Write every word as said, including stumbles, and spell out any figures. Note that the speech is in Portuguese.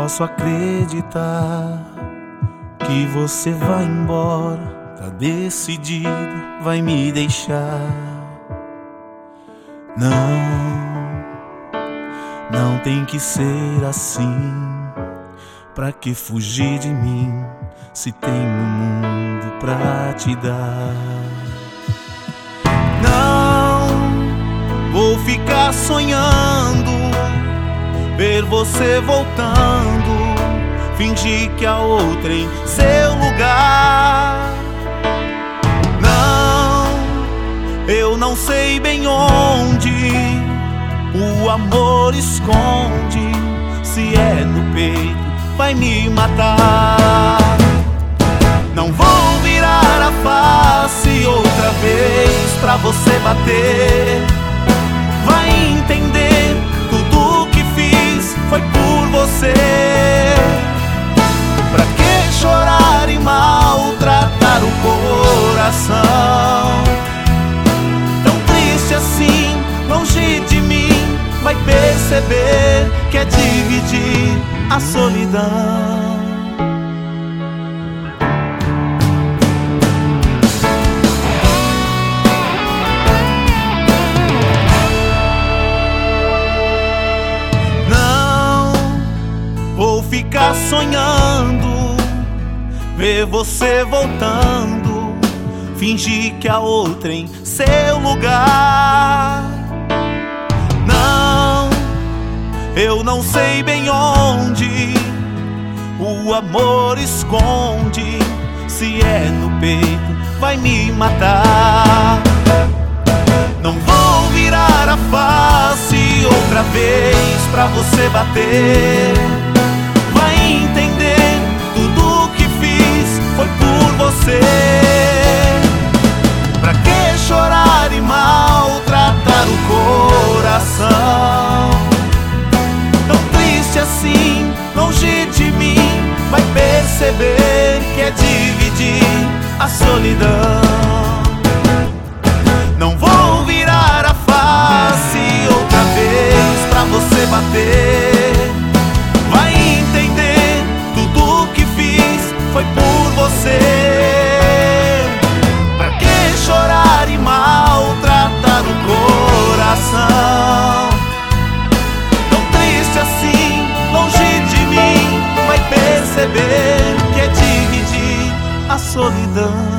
posso acreditar que você vai embora, tá decidido, vai me deixar. Não, não tem que ser assim. Pra que fugir de mim, se tem um mundo pra te dar? Não vou ficar sonhando, ver você voltando, fingir que há outra em seu lugar. Não, eu não sei bem onde o amor esconde. Se é no peito, vai me matar. Não vou virar a face outra vez pra você bater. Vai entender, tudo que fiz foi por você. Pra que chorar e maltratar o coração? Tão triste assim, longe de mim, vai perceber que é dividir a solidão. Não vou ficar sonhando, ver você voltando, fingir que há outra em seu lugar. Eu não sei bem onde o amor esconde. Se é no peito, vai me matar. Não vou virar a face outra vez pra você bater. Vai entender, tudo que fiz foi por você. Pra que chorar e maltratar o coração? Assim, longe de mim, vai perceber que é dividir a solidão. Não vou virar a face outra vez pra você bater. Vai entender, tudo que fiz foi por você. Pra que chorar e maltratar o coração? Longe de mim, vai perceber que é dividir a solidão.